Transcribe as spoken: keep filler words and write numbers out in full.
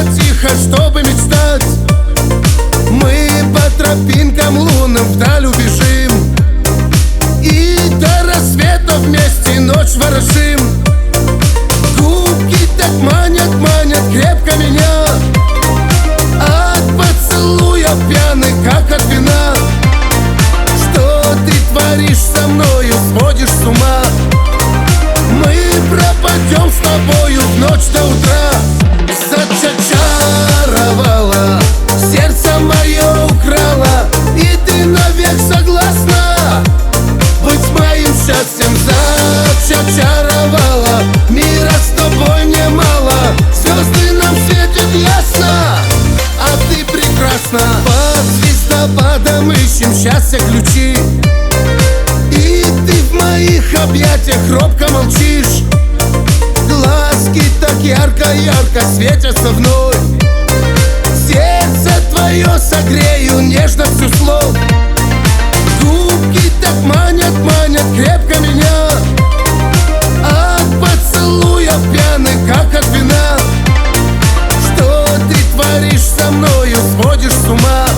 тихо, чтобы мечтать. Мы по тропинкам лунным вдаль убежим, и до рассвета вместе ночь ворошим. Губки так манят, манят крепко меня, от поцелуя пьяный, как от вина. Что ты творишь со мною, сводишь с ума? Мы пропадем с тобою в ночь до утра. Зачаровала, сердце мое украла, и ты навек согласна быть моим счастьем. Зачаровала, мира с тобой немало, звезды нам светят ясно, а ты прекрасна. Под звездопадом ищем счастья ключи, и ты в моих объятиях робко молчишь. Глазки так ярко-ярко светятся вновь, сердце твое согрею нежно всю слов. Губки так манят, манят крепко меня, от поцелуя пьяный, как от вина. Что ты творишь со мною, сводишь с ума?